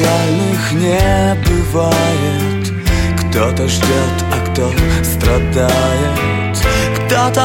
идеальных не бывает. Кто-то ждет, а кто страдает. Кто-то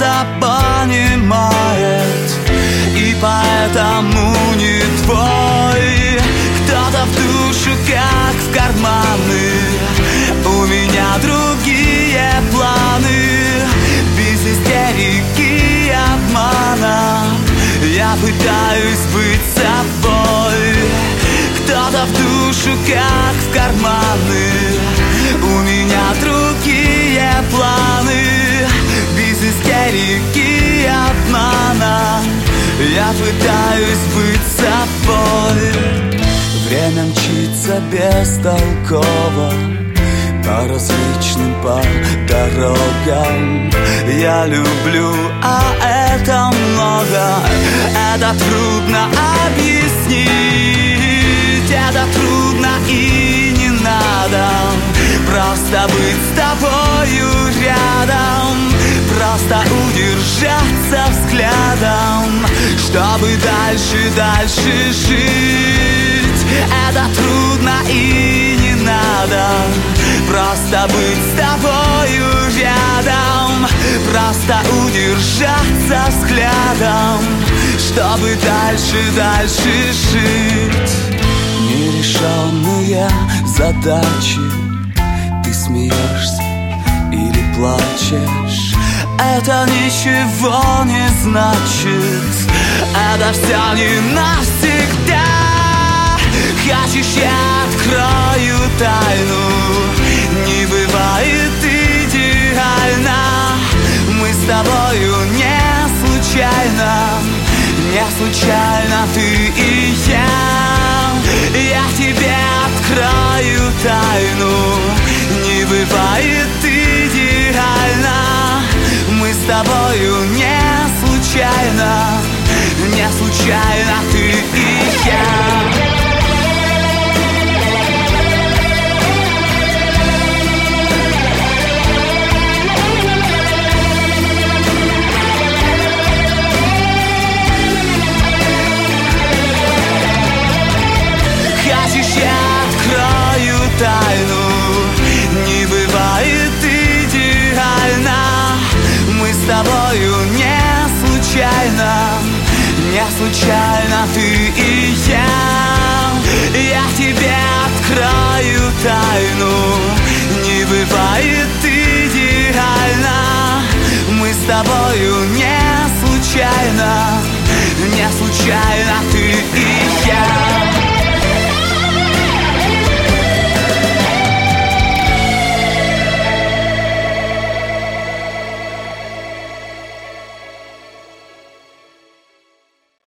недопонимает и поэтому не твой. Кто-то в душу, как в карманы. У меня другие планы. Без истерики и обмана я пытаюсь быть собой. Кто-то в душу, как в карманы. У меня другие планы. Без истерики и обмана я пытаюсь быть собой. Время мчится бестолково по различным по дорогам. Я люблю, а это много. Это трудно объяснить. Это трудно и не надо. Просто быть с тобою рядом. Просто удержаться взглядом, чтобы дальше жить. Это трудно и не надо. Просто быть с тобою рядом. Просто удержаться взглядом, чтобы дальше жить. Нерешенные задачи. Ты смеешься или плачешь. Это ничего не значит. Это все не навсегда. Хочешь, я открою тайну. Не бывает идеально. Мы с тобою не случайно. Не случайно ты и я. Я тебе открою тайну. Не бывает идеально. Мы с тобою не случайно. Не случайно ты и я. Хочешь, я открою тайну. Не бывает идеально. Мы с тобою не случайно. Не случайно ты и я. Я тебе открою тайну.